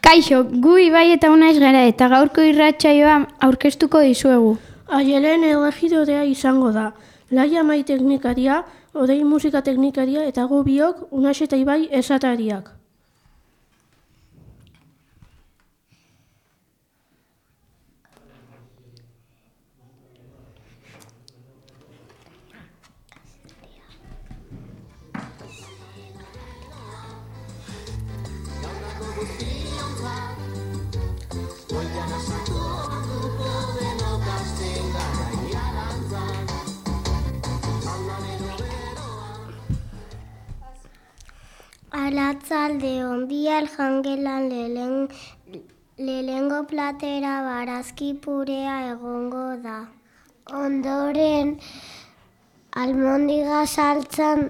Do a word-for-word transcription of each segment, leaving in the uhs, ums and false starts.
Kaixo, gu Ibai eta Unaiz gara eta gaurko irratsaioa aurkeztuko dizuegu. Aielen elegidorea izango da. Laia Mai teknikaria, Odei musika teknikaria eta gu biok Unaiz eta Ibai esatariak. Alatzalde ondial jangelan lehengo platera barazki purea egongo da. Ondoren almondiga saltzan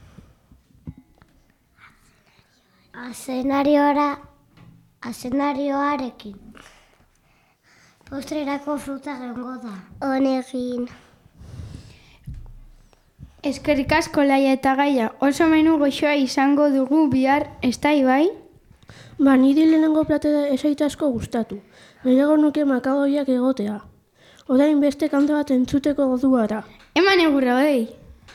azenarioara azenarioarekin. Postrerako fruta egongo da. Honegin. Eskerrik asko Laia eta Gaia, oso menu goxoa izango dugu bihar, ezta Ibai? Ba, niri lehenengo platera esait asko gustatu. Gehiago nuke makadoiak egotea. Orain beste kanta bat entzuteko duara. Eman egurra, Odei!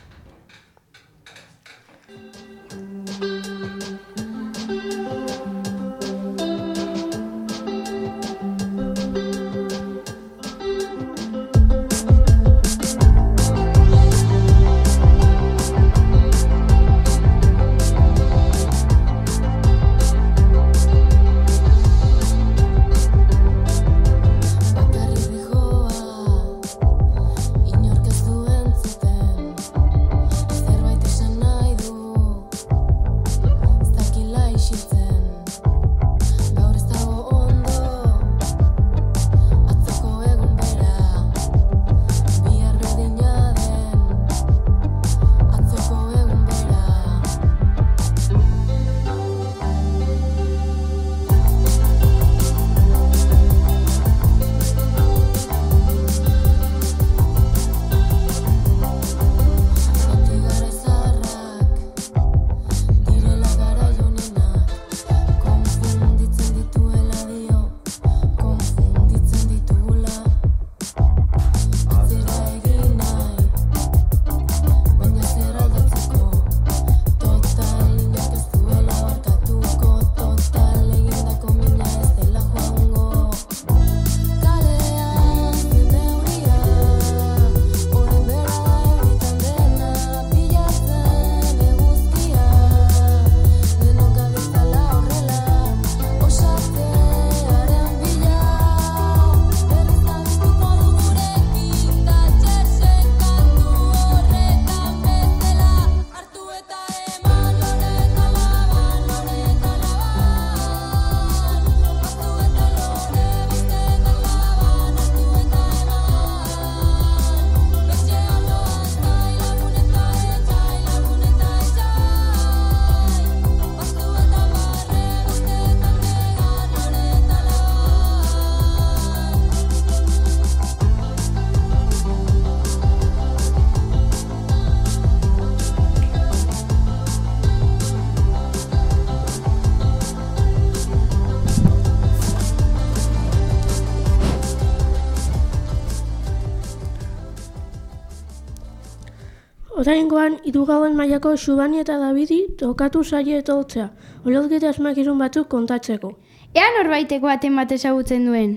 Oraingoan, hirugarren mailako Xubani eta Dabidi tokatu zaie etortzea, olozgeta asmakizun batzuk kontatzeko. Ea norbaitek baten bat ezagutzen duen.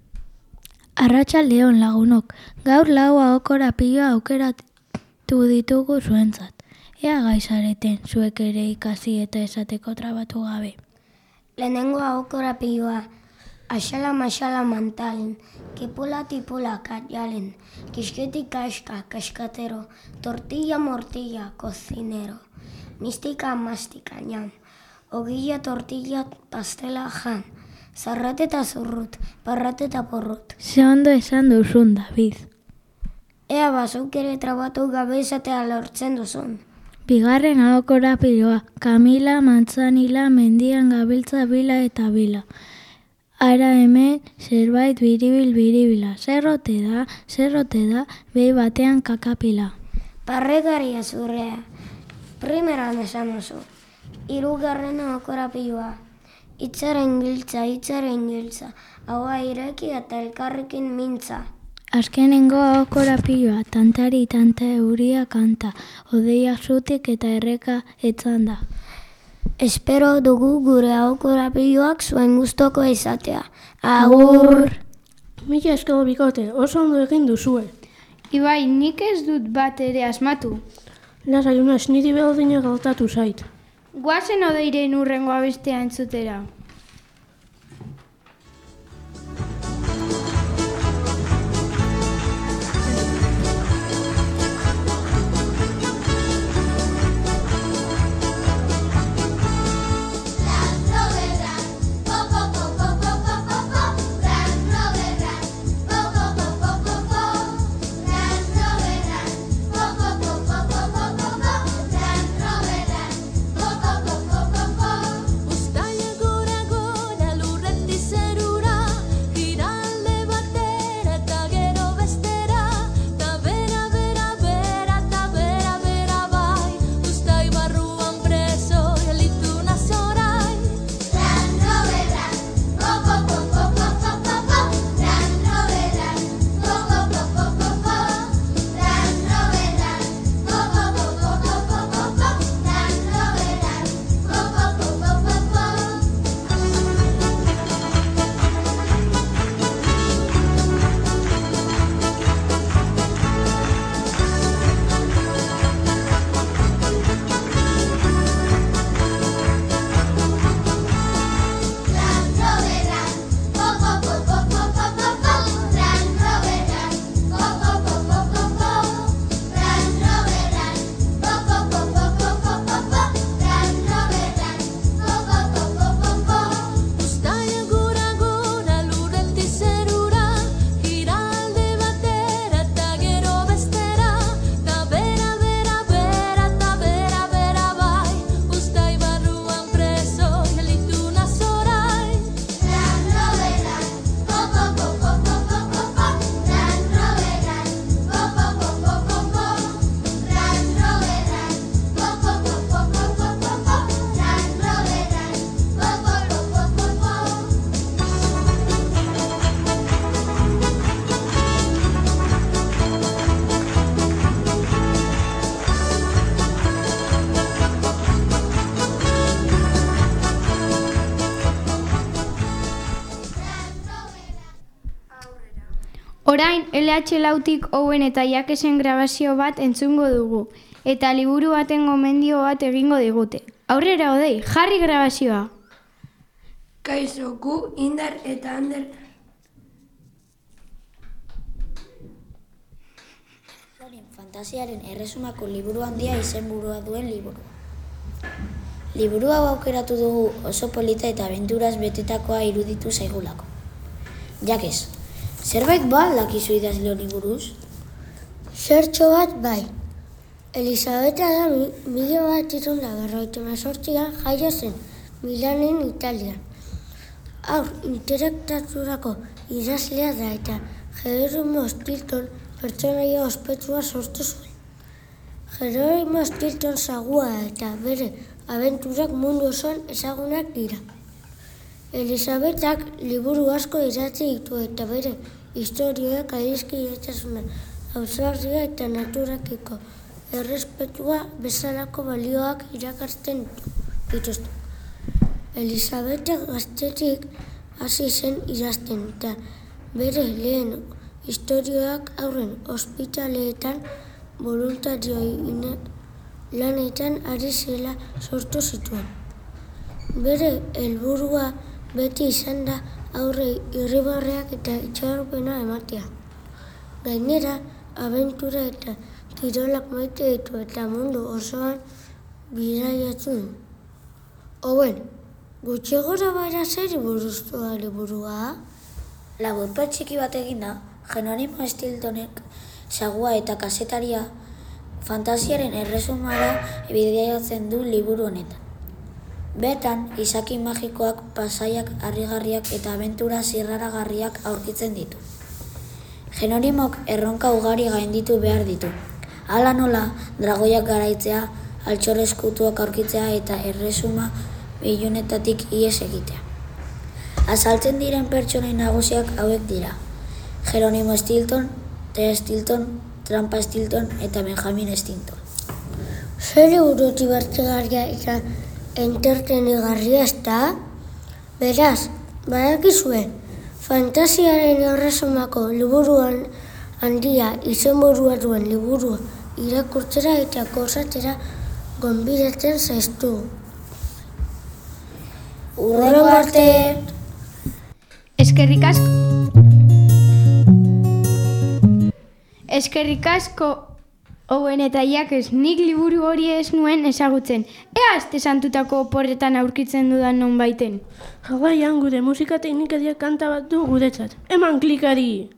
Arratsaldeon lagunok, gaur lau ahokora piloa aukeratu ditugu zuentzat. Ea gaizareten, zuek ere ikasi eta esateko trabatu gabe. Lehenengo ahokora piloa, axala maxala mantalin, kipula tipula katialen, kisketi kaska kaskatero, tortilla mortilla cocinero, mistika mastika ñam, ogilla tortilla pastela jan, zarrate eta zurrut, parrate eta porrut. Ze ondo esan duzun, David. Ea bazuk ere trabatu gabe izatea lortzen duzun. Bigarren ahokora piloa, Kamila mantzanila mendian gabiltza bila eta bila. Ara hemen zerbait biribil-biribila, zerrote da, zerrote da, behi batean kakapila. Parrekaria zurrea, primeran esan oso, hirugarrena okorapioa, Itzaren giltza, itzaren giltza, haua ireki eta elkarrekin mintza. Azkenengo hau korapiloa, tantari tanta euria kanta, odeiak zutik eta erreka etzan da. Espero dugu gure hau korapiloak zuen gustoko izatea. Agur! Mila esker bikote, oso ondo egin duzue. Ibai, nik ez dut bat ere asmatu. Lasai unaz, niri berdina gertatu zait. Guazen odeiren urrengo abestea entzutera. Orain, L H lautik Owen eta Jakesen grabazio bat entzungo dugu, eta liburu baten gomendio bat egingo digute. Aurrera odei, jarri grabazioa! Kaixo, gu, Indar eta Ander... Fantasiaren erresumako liburu handia izenburua duen liburu. Liburu hau aukeratu dugu oso polita eta abenturaz betetakoa iruditu zaigulako. Jakes, zerbait ba dakizu idazle honi buruz? Zertxo bat bai. Elisabeta da mila bat irun da berroita mazortzian jaio zen, Milanen, Italian. Haur, intelektaturako idazlea da eta Jerónimo Stilton pertsonaia ospetsua sortu zuen. Jerónimo Stilton sagua eta bere abenturak mundu osoan ezagunak dira. Elisabetak liburu asko idatzi ditu eta bere historioak adiskidetasuna, ausardia eta naturakiko errespetua bezalako balioak irakasten dituzte. Elisabetak gaztetik hasi zen idazten eta bere lehen historioak aurren ospitaleetan boluntarioen lanetan ari zela sortu zituen. Bere helburua beti izan da aurre irribarreak eta itxaropena ematea. Gainera, abentura eta kirolak maite ditu eta mundu osoan bidaiatu du. Owen, gutxi gora bara zer buruztu da liburua? Laburpen txiki bat egina, Jerónimo Stiltonek sagua eta kasetaria fantasiaren erresumara bidaiatzen du liburu honetan. Bertan, izaki magikoak, pasaiak harrigarriak eta abentura zirraragarriak aurkitzen ditu. Jerónimok erronka ugari gainditu behar ditu. Hala nola, dragoiak garaitzea, altxor eskutuak aurkitzea eta erresuma ilunetatik ihes egitea. Azaltzen diren pertsonen nagusiak hauek dira. Jeronimo Stilton, T. Stilton, Trampa Stilton eta Benjamin Stilton. Zer liburu dibertigarria eta entretenigarria ez da? Beraz, badakizue, fantasiaren erresumako liburuan handia izenburua duen liburua irakurtzera eta gozatzera gonbidatzen zaiztu. Hurrengo arte! Eskerrik asko. Eskerrik asko Owen eta Jakes, nik liburu hori ez nuen ezagutzen. Ea aste santutako oporretan aurkitzen dudan non baiten. Jarraian gure musika teknikariak kanta bat du guretzat. Eman klikari!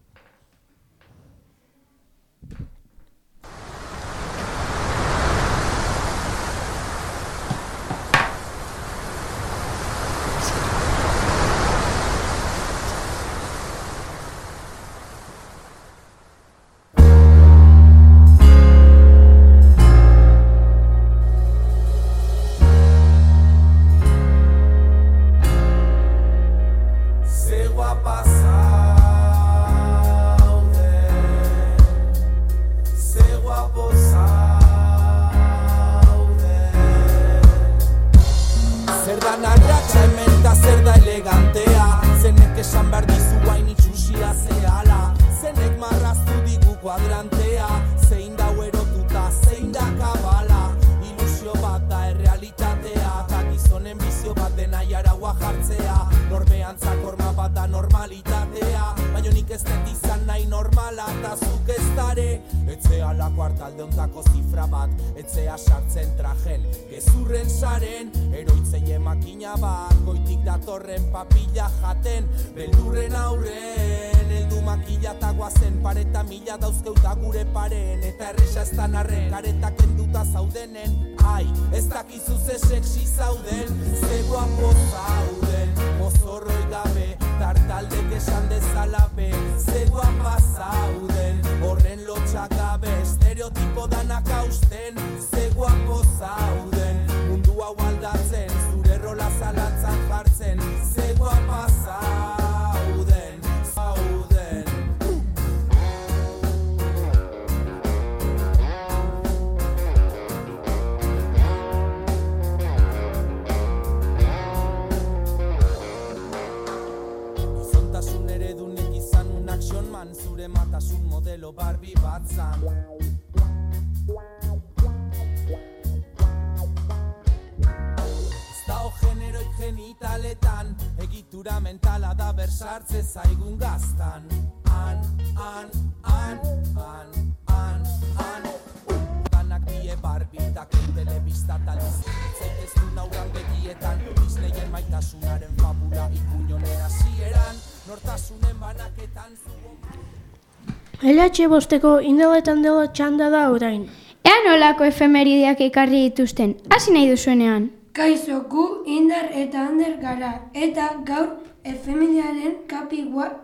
L H bosteko indeletan dela txanda da orain. Ea nolako efemerideak ekarri dituzten, hasi nahi duzuenean. Kaixo, gu Indar eta Ander gara, eta gaur efemeridearen kapi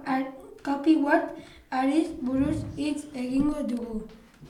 wart ariz buruz hitz egingo dugu.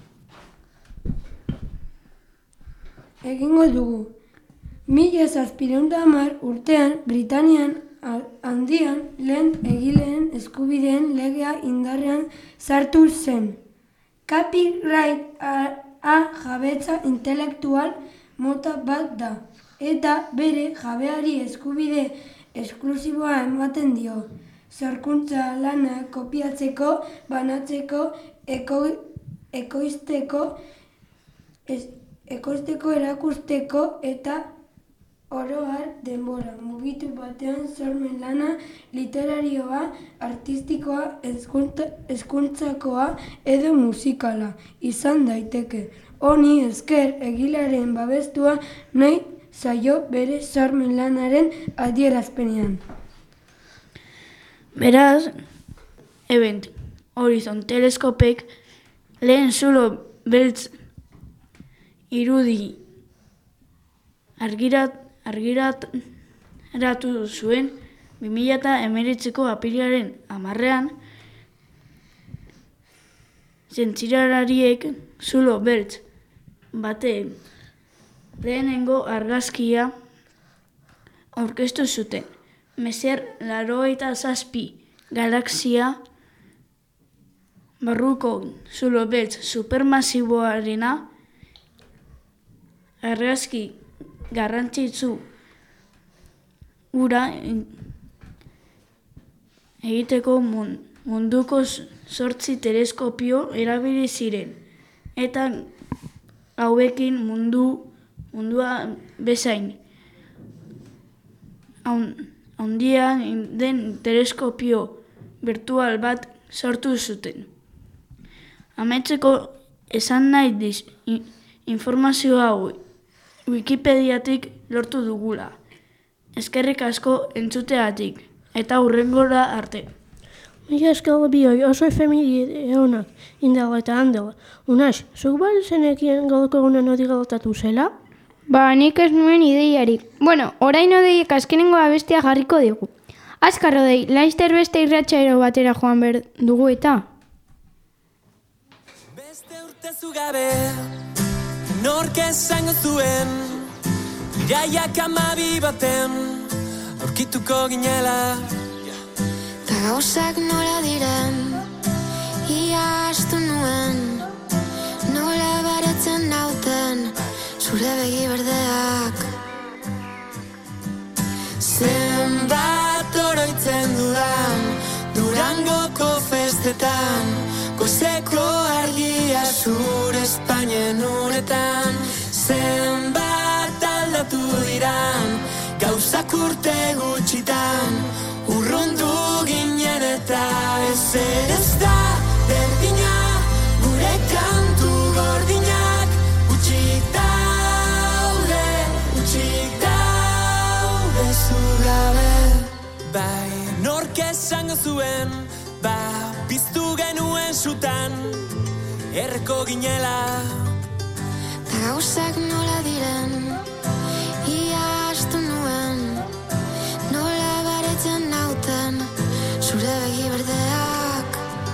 Egingo dugu. Mila zazpiehun eta hamar urtean Britanian handian lehen egileen eskubideen legea indarrean sartu zen. Copyright a jabetza intelektual mota bat da, eta bere jabeari eskubide esklusiboa ematen dio. Sorkuntza lana kopiatzeko, banatzeko, eko, ekoizteko, ez, ekoizteko, erakusteko eta oro har denbora mugitu batean sormen lana literarioa, artistikoa, hezkuntzakoa edo musikala izan daiteke. Honi esker egilearen babestua nahi zaio bere sormen lanaren adierazpenean. Beraz, Event Horizon teleskopek lehen zulo beltz irudi argirat argitaratu zuen bi mila hemeretziko apirilaren hamarrean zientzialariek zulo beltz baten lehenengo argazkia aurkeztu zuten. Meser laurogeita zazpi galaxia barruko zulo beltz supermasiboarena argazki garrantzitsu ura egiteko munduko zortzi teleskopio erabili ziren, eta hauekin mundu, mundua bezain handia den teleskopio virtual bat sortu zuten. Amaitzeko esan nahi diz informazio hau Wikipediatik lortu dugula. Eskerrik asko entzuteatik, eta hurrengora arte. Mila esker bioi oso efemili eonak, indala eta handela. Unax, zuk bali zenekien gaurko egunen hori galtatu zela? Ba, nik ez nuen ideiarik. Bueno, orain odeiek azkenengo abestia jarriko digu. Azkar odei, laizter beste irratsaio batera joan behar dugu eta. Beste urte zugabe, nork esango zuen, iraiak amabi baten, aurkituko ginela. Ta gauzak nola diren, ia astu nuen, nola baretzen nauten, zure begi berdeak. Zenbat oroitzen dudan, Durangoko festetan, goizeko argia zure Espainien uretan. Zenbat aldatu diran, gauzak urte gutxitan, urrundu ginen eta ezer ez da berdina, gure kantu gordinak utxik daude, utxik daude zugabe. Bai, nork esango zuen, ba, piztu genuen sutan, erreko ginela. Ta gauzak nola diren, ia astu nuen, nola baretzen nauten, zure begi berdeak.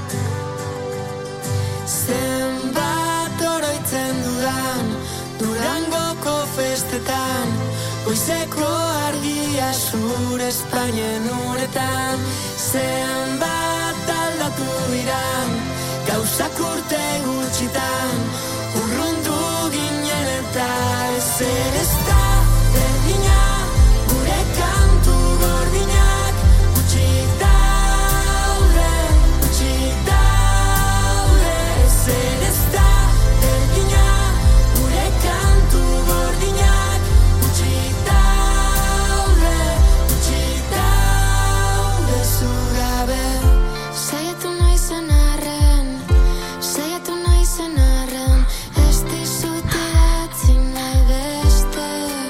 Zenbat oroitzen dudan, Durangoko festetan, goizeko argia zure Espainien uretan. Zenbat aldatu diran, gauzak urte gutxitan, urrundu ginen eta ezer ez da berdina, gure kantu gordinak utxik daude, utxik daude. Ezer ez da berdina, gure kantu gordinak utxik daude, utxik daude zugabe. Saiatu naizen arren, saiatu naizen arren, ez dizut idatzi nahi beste.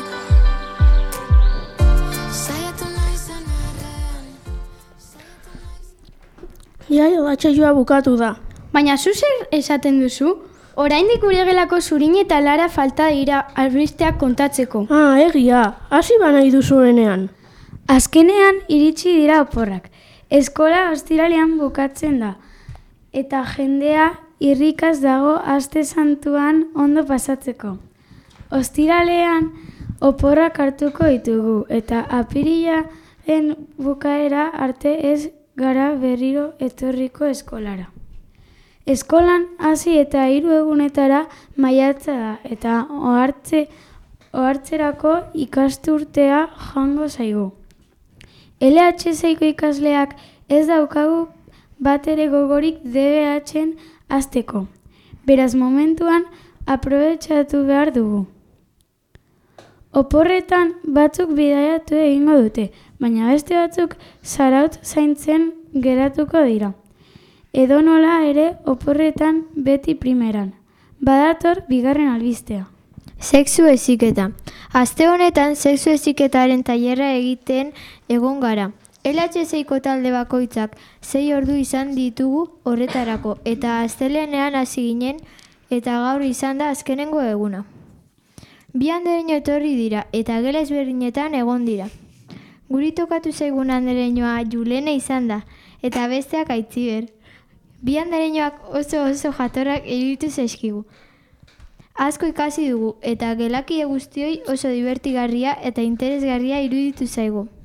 Saiatu naizen arren, saiatu naizen... Iai, batxaioa bukatu da. Baina zu zer esaten duzu? Oraindik gure gelako Zurin eta Lara falta dira albisteak kontatzeko. Ah, egia, hasi banai duzuenean. Azkenean iritsi dira oporrak. Eskola ostiralean bukatzen da. Eta jendea irrikaz dago aste santuan ondo pasatzeko. Ostiralean oporrak hartuko ditugu eta apirilaren bukaera arte ez gara berriro etorriko eskolara. Eskolan hasi eta hiru egunetara maiatza da eta ohartze, ohartzerako ikasturtea jango zaigu. L H seiko ikasleak ez daukagu bat ere gogorik D B H-en hasteko. Beraz momentuan aprobetxatu behar dugu. Oporretan batzuk bidaiatu egingo dute, baina beste batzuk zaraut zaintzen geratuko dira. Edo nola ere oporretan beti primeran. Badator bigarren albistea. Sexu heziketa. Aste honetan sexu heziketaren tailerra egiten egon gara. L H seiko talde bakoitzak sei ordu izan ditugu horretarako eta astelehenean hasi ginen eta gaur izan da azkenengo eguna. Bi andereño etorri dira eta gela ezberdinetan egon dira. Guri tokatu zaigun andereñoa Julene izan da eta besteak Aitziber. Bi andereñoak oso oso jatorrak iruditu zaizkigu. Asko ikasi dugu eta gelakide guztioi oso divertigarria eta interesgarria iruditu zaigu.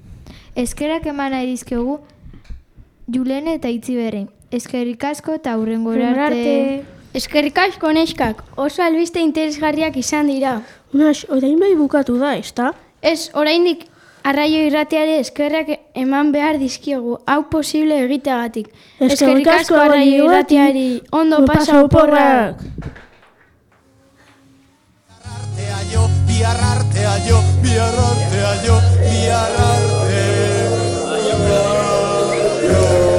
Eskerrak eman nahi dizkiogu Julene eta Itziberri. Eskerrik asko eta hurrengo arte. Eskerrik asko neskak, oso albiste interesgarriak izan dira. Unas, orain bai bukatu da, ezta? Ez, oraindik arraio irratiare eskerrak eman behar dizkiogu, hau posible egiteagatik. Eskerrik asko arraio irratiari, ondo pasa oporrak. Biarrartea jo, biarrartea jo, biarrartea jo, biarrartea jo.